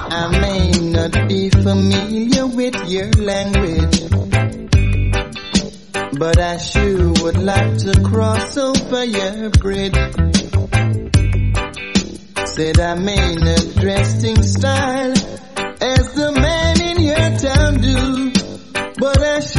I may not be familiar with your language, but I sure would like to cross over your bridge. Said I may not dress in style as the man in your town do, but I sure